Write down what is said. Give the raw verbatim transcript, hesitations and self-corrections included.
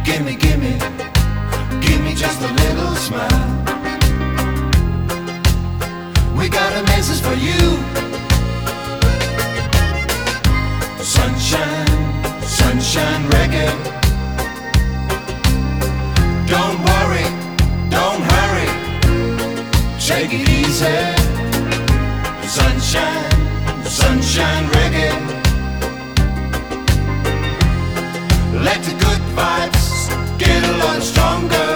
Gimme, gimme, give me just a little smile. We got a message for you. Sunshine, sunshine reggae. Don't worry, don't hurry, take it easy. Sunshine, sunshine reggae. Let the good vibes get a lot stronger.